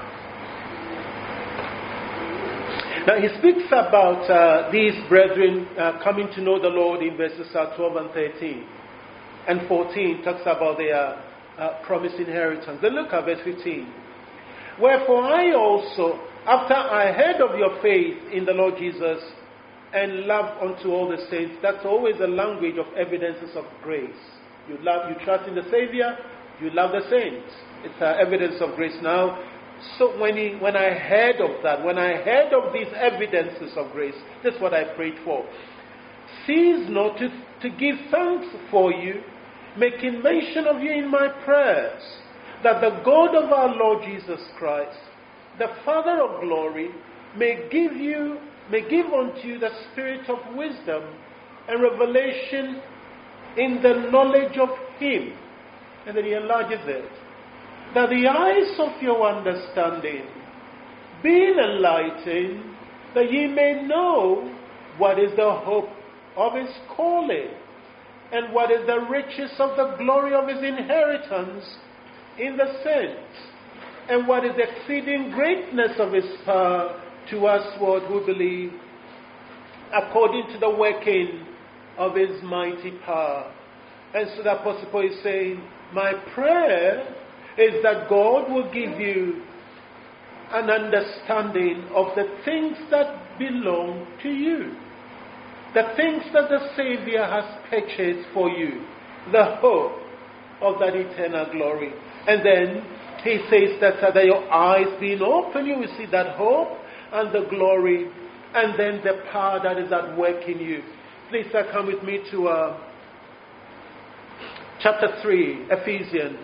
Now he speaks about uh, these brethren uh, coming to know the Lord in verses uh, twelve and thirteen. And fourteen talks about their uh, promised inheritance. Then look at verse fifteen. Wherefore I also, after I heard of your faith in the Lord Jesus and love unto all the saints, that's always a language of evidences of grace. You love, you trust in the Savior, you love the saints. It's uh, evidence of grace now. So when, he, when I heard of that, when I heard of these evidences of grace, that's what I prayed for. Cease not to, to give thanks for you, making mention of you in my prayers, that the God of our Lord Jesus Christ, the Father of glory, may give you, may give unto you the spirit of wisdom and revelation in the knowledge of him. And then he enlarges it. That the eyes of your understanding, being enlightened, that ye may know what is the hope of his calling, and what is the riches of the glory of his inheritance in the saints, and what is the exceeding greatness of his power to us what who believe, according to the working of his mighty power. And so the Apostle Paul is saying, my prayer is that God will give you an understanding of the things that belong to you. The things that the Savior has purchased for you. The hope of that eternal glory. And then he says that, uh, that your eyes being open, you will see that hope and the glory, and then the power that is at work in you. Please uh, come with me to uh, chapter three, Ephesians.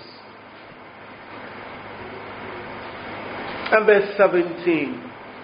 And verse seventeen.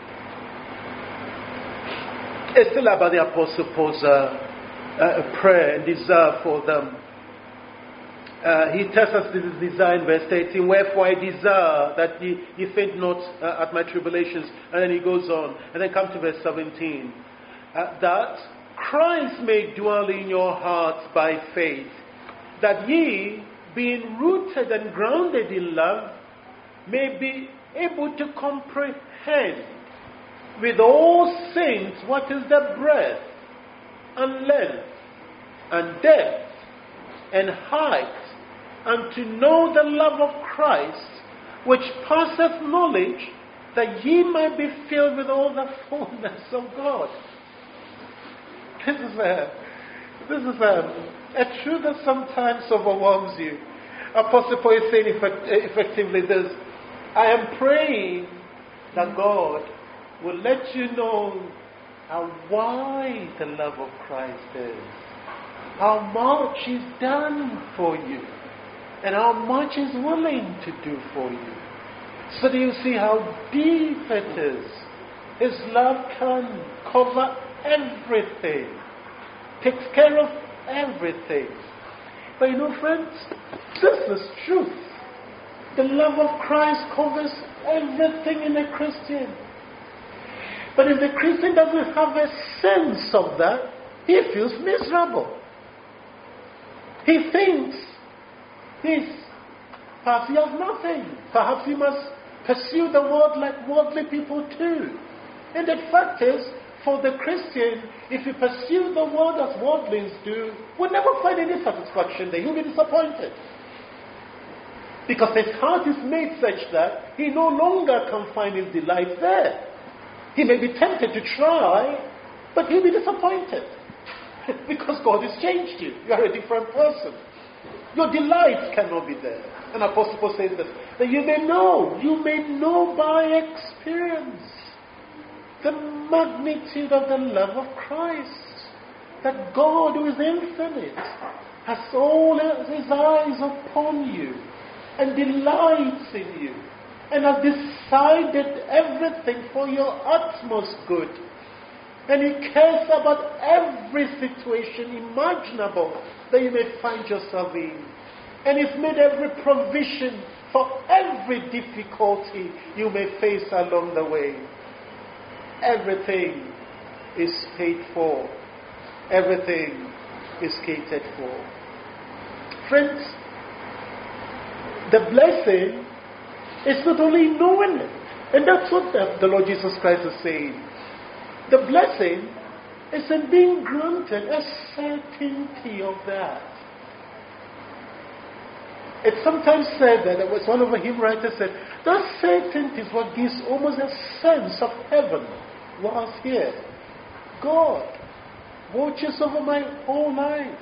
It's still about the Apostle Paul's uh, uh, prayer and desire for them. Uh, he tells us this is desire in verse thirteen. Wherefore I desire that ye, ye faint not uh, at my tribulations. And then he goes on. And then come to verse seventeen. Uh, that Christ may dwell in your hearts by faith. That ye, being rooted and grounded in love, may be able to comprehend with all saints what is the breadth and length and depth and height, and to know the love of Christ, which passeth knowledge, that ye might be filled with all the fullness of God. This is a, this is a, a truth that sometimes overwhelms you. Apostle Paul is saying effect, effectively this: I am praying that God will let you know how wide the love of Christ is, how much He's done for you, and how much He's willing to do for you. So that you see how deep it is. His love can cover everything, takes care of everything. But you know, friends, this is truth. The love of Christ covers everything in a Christian. But if the Christian doesn't have a sense of that, he feels miserable. He thinks he's, perhaps he has nothing. Perhaps he must pursue the world like worldly people do. And the fact is, for the Christian, if you pursue the world as worldlings do, will never find any satisfaction there. He'll be disappointed. Because his heart is made such that he no longer can find his delight there. He may be tempted to try, but he'll be disappointed. Because God has changed you. You are a different person. Your delight cannot be there. And Apostle Paul says this, that you may know, you may know by experience the magnitude of the love of Christ. That God, who is infinite, has all his eyes upon you and delights in you and has decided everything for your utmost good. And he cares about every situation imaginable that you may find yourself in. And he's made every provision for every difficulty you may face along the way. Everything is paid for. Everything is catered for. Friends, the blessing is not only knowing it. And that's what the, the Lord Jesus Christ is saying. The blessing is in being granted a certainty of that. It's sometimes said that, it was one of the hymn writers said, that certainty is what gives almost a sense of heaven whilst here. God watches over my whole life.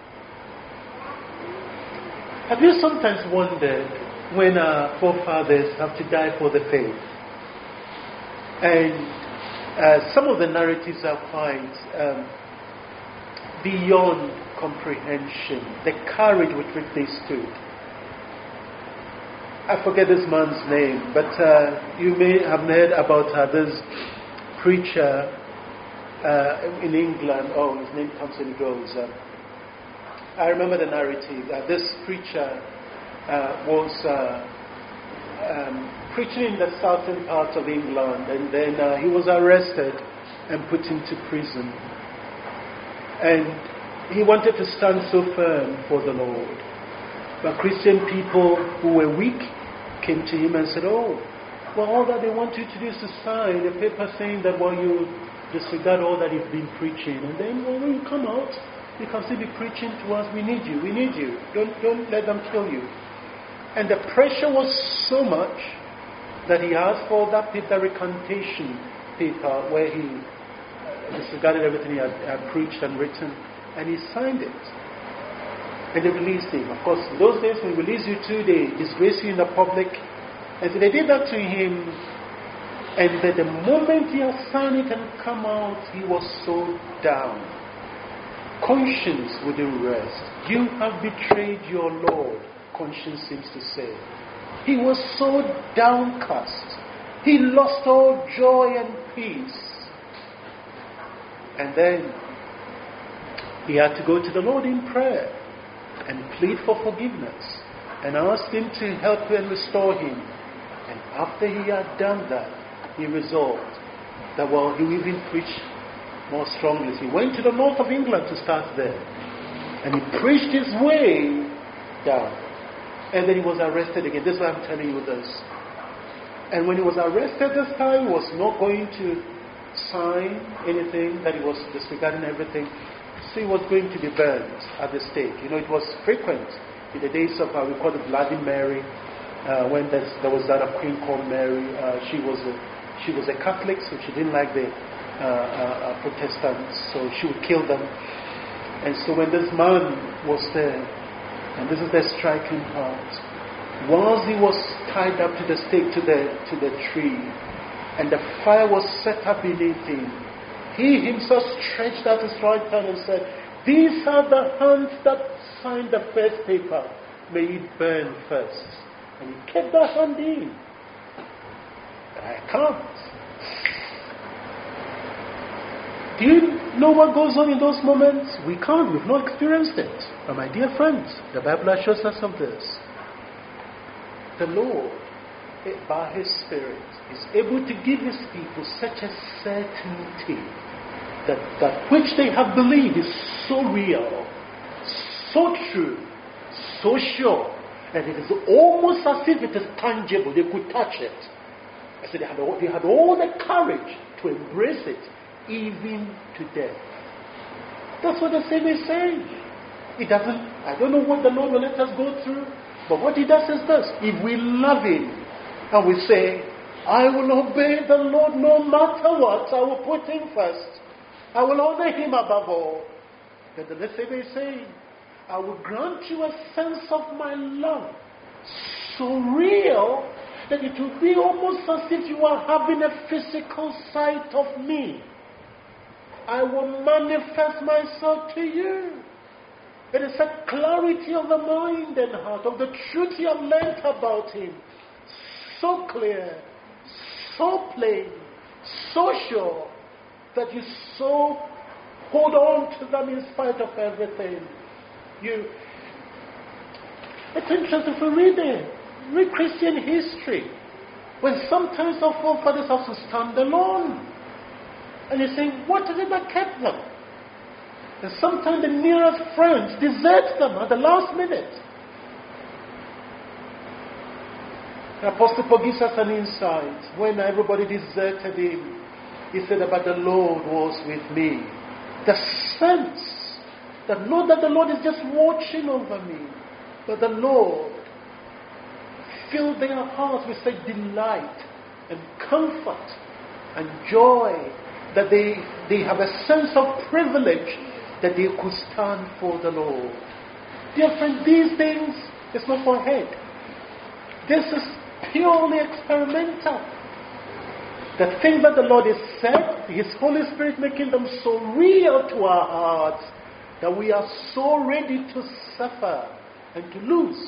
Have you sometimes wondered when our forefathers have to die for the faith? And uh, some of the narratives are quite um, beyond comprehension. The courage with which they stood. I forget this man's name, but uh, you may have heard about uh, this preacher uh, in England. Oh, his name comes and goes. Uh, I remember the narrative. Uh, this preacher uh, was uh, um, preaching in the southern part of England, and then uh, he was arrested and put into prison. And he wanted to stand so firm for the Lord. But Christian people who were weak came to him and said, oh, well, all that they want you to do is to sign a paper saying that, well, you disregard all that you've been preaching. And then, well, when you come out, you can still be preaching to us. We need you. We need you. Don't, don't let them kill you. And the pressure was so much that he asked for that paper, recantation paper, where he disregarded everything he had, had preached and written, and he signed it. And they released him. Of course, in those days, when they release you too, they disgrace you in the public. And so they did that to him. And that the moment he had signed it and come out, he was so down. Conscience wouldn't rest. You have betrayed your Lord, conscience seems to say. He was so downcast. He lost all joy and peace. And then he had to go to the Lord in prayer and plead for forgiveness and ask him to help and restore him. And after he had done that, he resolved that, well, he will even preach more strongly. He went to the north of England to start there, and he preached his way down. And then he was arrested again. This is why I'm telling you this. And when he was arrested this time, he was not going to sign anything, that he was disregarding everything. So he was going to be burned at the stake. You know, it was frequent in the days of, uh, we call it Bloody Mary, uh, when there was that a queen called Mary. Uh, she was a, she was a Catholic, so she didn't like the uh, uh, Protestants, so she would kill them. And so when this man was there, and this is the striking part, whilst he was tied up to the stake, to the to the tree, and the fire was set up beneath him, he himself stretched out his right hand and said, these are the hands that signed the first paper. May it burn first. And he kept that hand in. I can't. Do you know what goes on in those moments? We can't. We've not experienced it. But my dear friends, the Bible assures us of this. the Lord, by His Spirit, is able to give His people such a certainty that that which they have believed is so real, so true, so sure, and it is almost as if it is tangible. They could touch it. I said they had all, they had all the courage to embrace it, even to death. That's what the Savior is saying. It doesn't, I don't know what the Lord will let us go through, but what He does is this. If we love Him and we say, I will obey the Lord no matter what, I will put Him first, I will honor Him above all, then the Savior is saying, I will grant you a sense of my love so real that it will be almost as if you are having a physical sight of me. I will manifest myself to you. It is a clarity of the mind and heart, of the truth you have learnt about Him. So clear, so plain, so sure, that you so hold on to them in spite of everything. You, it's interesting for reading, read Christian history, when sometimes our forefathers have to stand alone. And you say, what is it that kept them? And sometimes the nearest friends desert them at the last minute. The Apostle Paul gives us an insight. When everybody deserted him, he said, but the Lord was with me. The sense that not that the Lord is just watching over me, but the Lord filled their hearts with such delight and comfort and joy that they, they have a sense of privilege that they could stand for the Lord. Dear friend, these things, it's not for head. This is purely experimental. The things that the Lord has said, His Holy Spirit making them so real to our hearts that we are so ready to suffer and to lose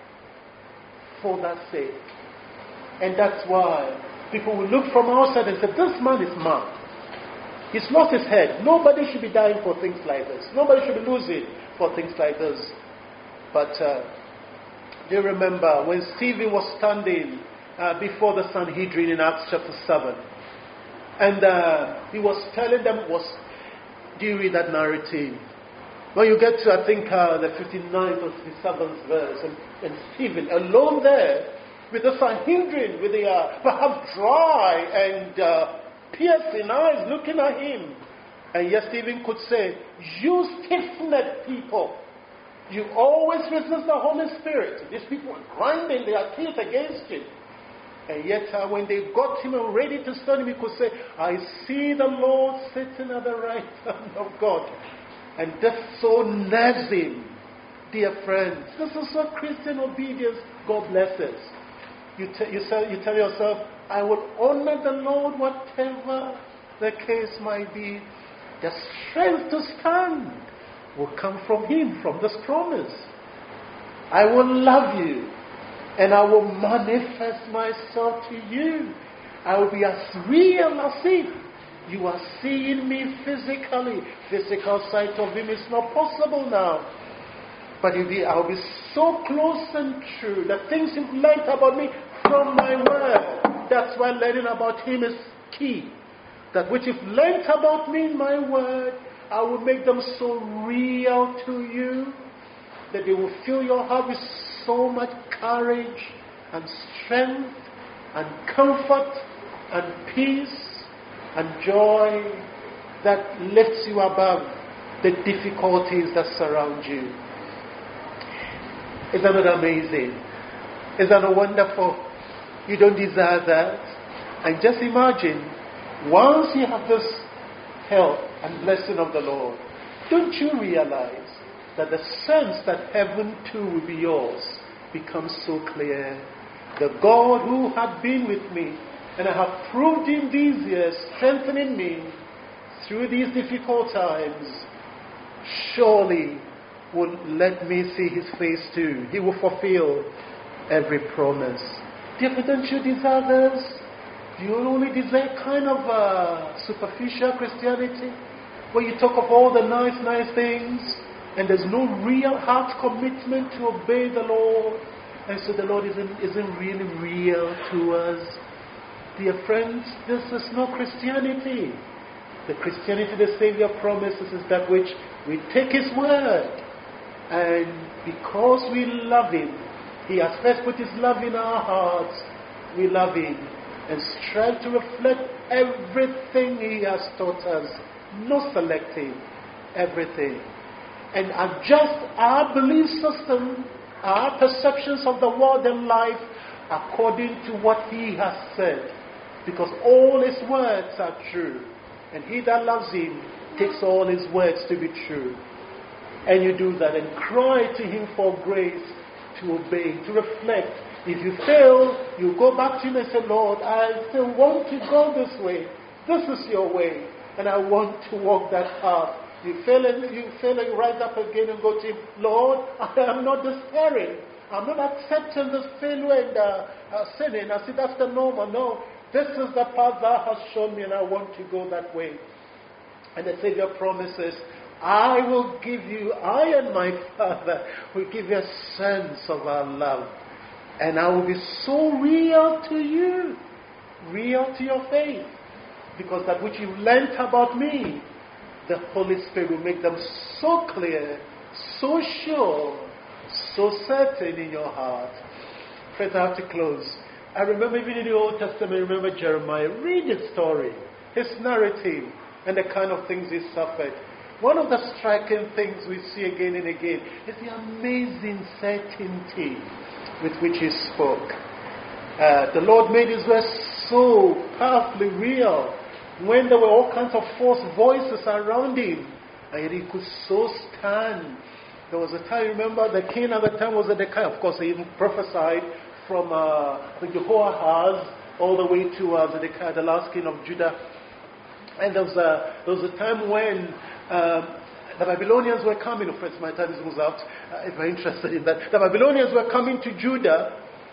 for that sake. And that's why people will look from outside and say, this man is mad. He's lost his head. Nobody should be dying for things like this. Nobody should be losing for things like this. But uh, do you remember when Stephen was standing uh, before the Sanhedrin in Acts chapter seven? And uh, he was telling them, was, do you read that narrative? When you get to, I think, uh, the fifty-ninth or fifty-seventh verse, and, and Stephen alone there with the Sanhedrin, with the uh, perhaps dry and uh, piercing eyes looking at him. And yet Stephen could say, you stiff-necked people, you always resist the Holy Spirit. These people were grinding their teeth against him. And yet uh, when they got him and ready to stone him, he could say, I see the Lord sitting at the right hand of God. And that so nerves him. Dear friends, this is what Christian obedience, God bless us. You, t- you, say, you tell yourself, I will honor the Lord whatever the case might be. The strength to stand will come from Him, from this promise. I will love you and I will manifest myself to you. I will be as real as if you are seeing me physically. Physical sight of Him is not possible now. But I'll be so close and true. The things you've learned about me from my word. That's why learning about Him is key. That which you've learned about me in my word, I will make them so real to you that they will fill your heart with so much courage and strength and comfort and peace and joy that lifts you above the difficulties that surround you. Isn't that amazing? Isn't that wonderful? You don't desire that. And just imagine, once you have this help and blessing of the Lord, don't you realize that the sense that heaven too will be yours becomes so clear? The God who had been with me, and I have proved in these years, strengthening me through these difficult times, surely will let me see His face too. He will fulfill every promise. Dear, don't you desire this? Do you only desire kind of uh, superficial Christianity, where you talk of all the nice, nice things, and there's no real heart commitment to obey the Lord? And so the Lord isn't, isn't really real to us. Dear friends, this is not Christianity. The Christianity the Savior promises is that which we take His word. And because we love Him, He has first put His love in our hearts. We love Him and strive to reflect everything He has taught us. No selecting, everything. And adjust our belief system, our perceptions of the world and life according to what He has said. Because all His words are true. And he that loves Him takes all His words to be true. And you do that and cry to Him for grace to obey, to reflect. If you fail, you go back to Him and say, Lord, I still want to go this way. This is your way. And I want to walk that path. You fail and you fail and you rise up again and go to Him, Lord, I am not despairing. I'm not accepting this failure and uh, uh, sinning. I say that's the normal. No. This is the path Thou hast shown me, and I want to go that way. And the Savior promises, I will give you, I and my Father will give you a sense of our love. And I will be so real to you, real to your faith. Because that which you've learnt about me, the Holy Spirit will make them so clear, so sure, so certain in your heart. Friends, I have to close. I remember even in the Old Testament, I remember Jeremiah. Read his story, his narrative, and the kind of things he suffered. One of the striking things we see again and again is the amazing certainty with which he spoke. Uh, the Lord made His word so powerfully real when there were all kinds of false voices around him, and yet he could so stand. There was a time, remember, the king at the time was Zedekiah. Of course, he even prophesied from uh, the Jehoahaz all the way to uh, Zedekiah, the last king of Judah. And there was a, there was a time when um, the Babylonians were coming. Oh, friends, my time is almost out. Uh, if you're interested in that. The Babylonians were coming to Judah,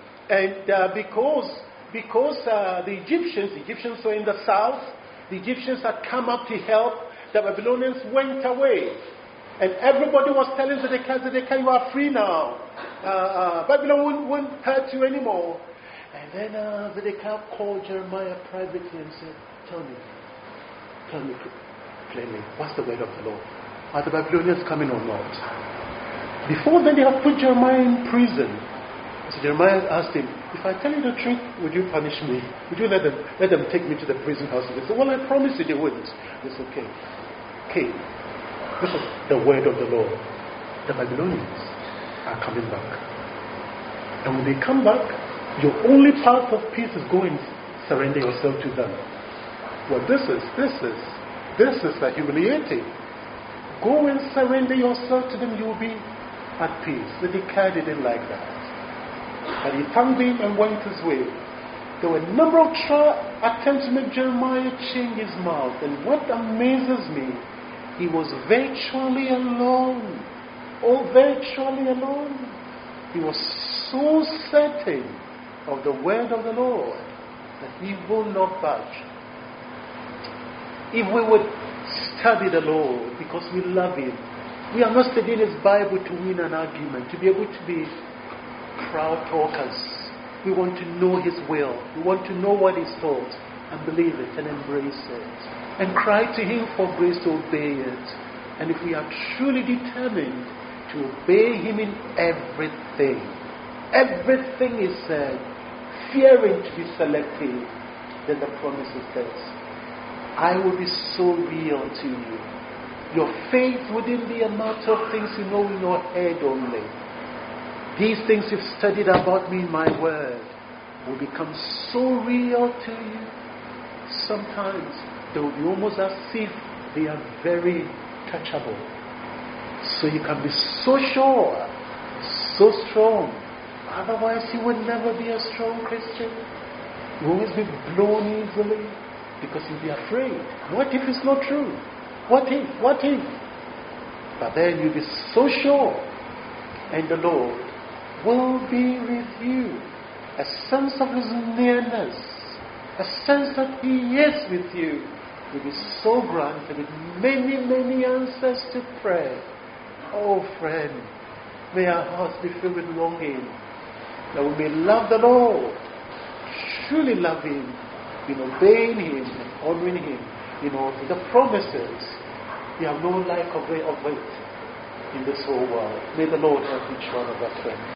and uh, because, because uh, the Egyptians, the Egyptians were in the south, the Egyptians had come up to help, the Babylonians went away. And everybody was telling Zedekiah, Zedekiah, you are free now. Uh, uh, Babylon won't, won't hurt you anymore. And then uh, Zedekiah called Jeremiah privately and said, tell me, tell me plainly, what's the word of the Lord? Are the Babylonians coming or not? Before then, they have put Jeremiah in prison. So Jeremiah asked him, if I tell you the truth, would you punish me? Would you let them let them take me to the prison house? He said, well, I promise you they wouldn't. It's okay. Okay. This is the word of the Lord. The Babylonians are coming back. And when they come back, your only path of peace is go and surrender yourself to them. Well, this is, this is, this is a humiliating. Go and surrender yourself to them, you will be at peace. The Zedekiah didn't like that. And he thanked him and went his way. There were a number of tri- attempts to make Jeremiah change his mouth. And what amazes me, he was virtually alone. Oh, virtually alone. He was so certain of the word of the Lord that he will not budge. If we would study the Lord because we love Him, we are not studying His Bible to win an argument, to be able to be crowd talkers. We want to know His will. We want to know what He's taught and believe it and embrace it. And cry to Him for grace to obey it. And if we are truly determined to obey Him in everything, everything is said, fearing to be selective, then the promise is this: I will be so real to you. Your faith wouldn't be a matter of things you know in your head only. These things you've studied about me in my word will become so real to you. Sometimes they will be almost as if they are very touchable. So you can be so sure, so strong. Otherwise you would never be a strong Christian. You will always be blown easily because you'll be afraid. What if it's not true? What if? What if? But then you'll be so sure, and the Lord will be with you. A sense of His nearness, a sense that He is with you, will be so granted with many, many answers to prayer. Oh friend, may our hearts be filled with longing that we may love the Lord, truly love Him, in obeying Him and honoring Him. You know, the promises, they have no like of weight in this whole world. May the Lord help each one of us, friends.